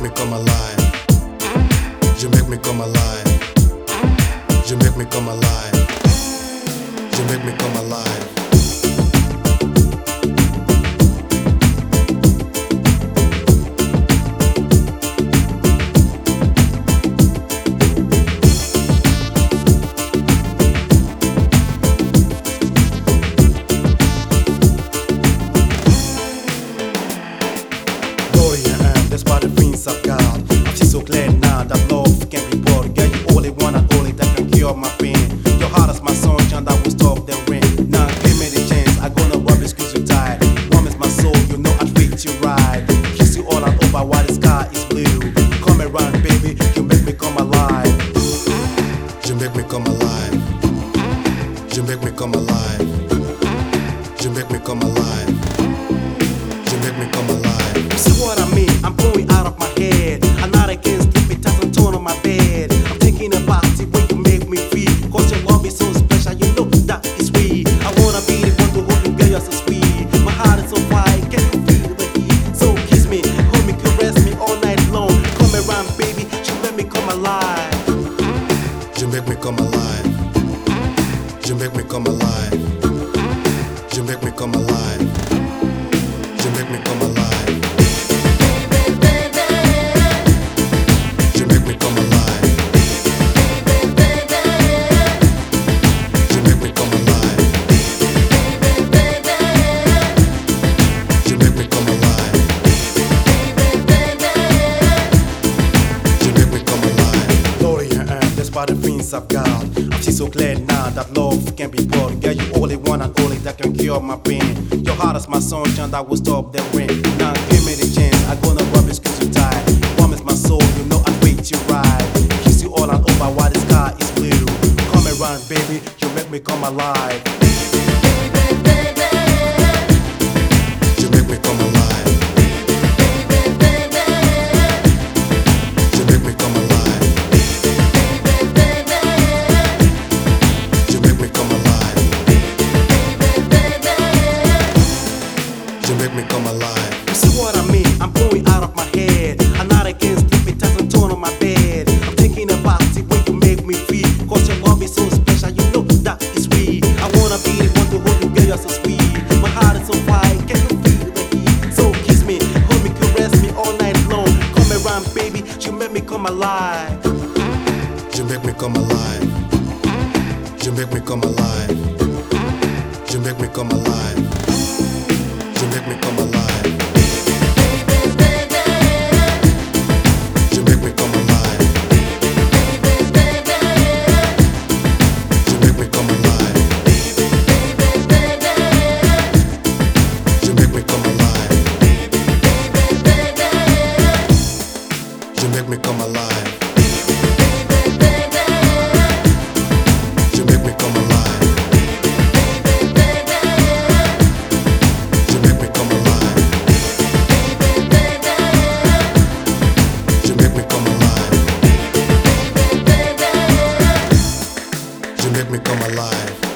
me come alive. You make me come alive. You make me come alive. You make me come alive. Despite the things I've got, I'm just so glad now that love can be bought. Girl, you only one and only that can cure my pain. Your heart is my sunshine that will stop the rain. Now give me the chance, I gonna rub it cause you're tired. Warm is my soul, you know I'd treat you right. Kiss you all and over while the sky is blue. Come around baby, you make me come alive. You make me come alive. You make me come alive. You make me come alive. You make me come alive. You see what I mean? I'm going out of my head. I'm not against sleep, it doesn't turn on my bed. I'm thinking about it when you make me feel. Cause your love is so special, you know that is sweet. I wanna be the one to hold you, girl, you're so sweet. My heart is on fire, can you feel the heat? So kiss me, hold me, caress me all night long. Come around, baby, you let me come alive. You make me come alive. You make me come alive. You make me come alive. You make me come alive. Despite the things I've got, I'm just so glad now that love can be bought. Girl, you only one and only that can cure my pain. Your heart is my sunshine that will stop the rain. Now give me the chance, I gonna rub it cause you're tired. Warm is my soul, you know I treat you right. Kiss you all and over while the sky is blue. Come around baby, you make me come alive. You make me come alive. You make me come alive. You make me come alive. You make me come alive. You see what I mean? I'm going out of my head. I'm not against sleep, it doesn't turn on my bed. I'm thinking about it when you make me feel. Cause your love is so special, you know that is sweet. I wanna be the one to hold you, girl, you're so sweet. My heart is on fire, can you feel the heat? So kiss me, hold me, caress me all night long. Come around baby, you make me come alive. You make me come alive. You make me come alive. You make me come alive. You make me come alive. You make me come alive. You make me come alive. You make me come alive. You make me come alive. You make me come alive. You make me come alive. You make me come alive. You make me come alive.